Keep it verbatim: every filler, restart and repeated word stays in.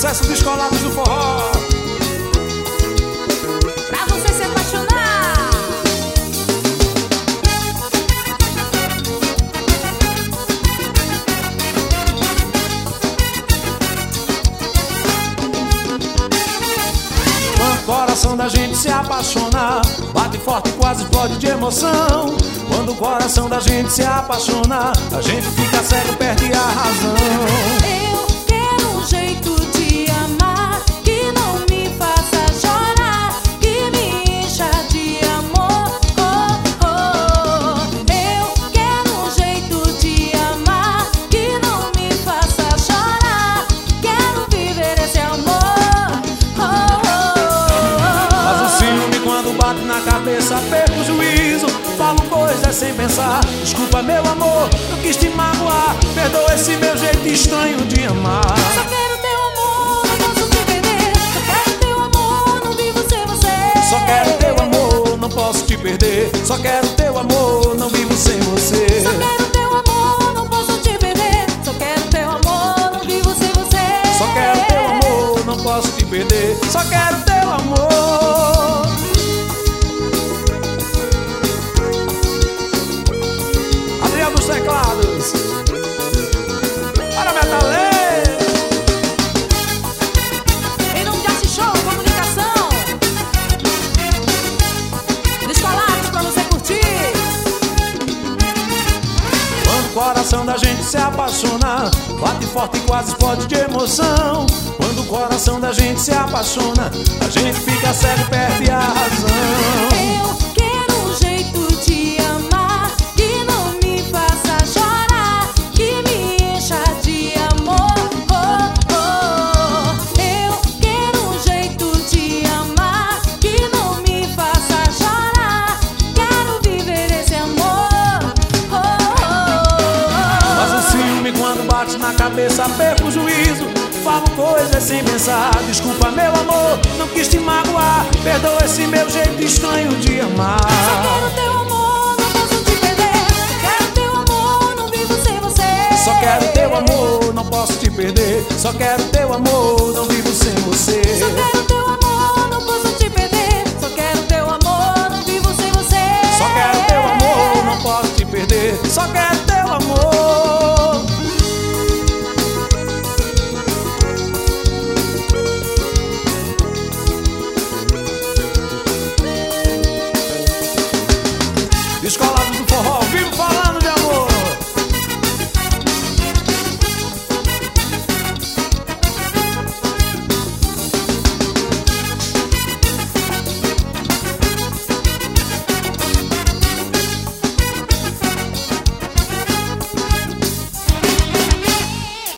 sucesso Descolados do Forró. Pra você se apaixonar. Quando o coração da gente se apaixona, bate forte e quase explode de emoção. Quando o coração da gente se apaixona, a gente fica cego, perde a razão. Eu quero um jeito de amar que não me faça chorar, que me encha de amor. Oh, oh. Eu quero um jeito de amar que não me faça chorar, quero viver esse amor. Oh, oh, oh. Mas o ciúme quando bate na cabeça, perco o juízo, falo coisas sem pensar. Desculpa meu amor, não quis te magoar, perdoa esse meu jeito estranho de amar. Só quero teu amor, não posso te perder. Só quero teu amor, não vivo sem você. Só quero teu amor, não posso te perder. Só quero teu amor, não vivo sem você. Só quero teu amor, não posso te perder. Só quero teu amor, não vivo sem você. Só quero teu amor, não posso te perder. Só quero teu amor. Adriano dos Teclados. Para Metaleiro. Em nome de Arte Show Comunicação, Descolados pra você curtir. Quando o coração da gente se apaixona, bate forte e quase explode de emoção. Quando o coração da gente se apaixona, a gente fica cego e perde a razão. Eu quero um jeito de amar que não me faça chorar, que me encha de amor. Oh, oh. Eu quero um jeito de amar que não me faça chorar, quero viver esse amor. Oh, oh. Mas o ciúme quando bate na cabeça, perco o juízo, falo coisas sem pensar. Desculpa meu amor, não quis te magoar, perdoa esse meu jeito estranho de amar. Só quero teu amor, não posso te perder. Só quero teu amor, não vivo sem você. Só quero teu amor, não posso te perder. Só quero teu amor, não vivo sem você. Só quero teu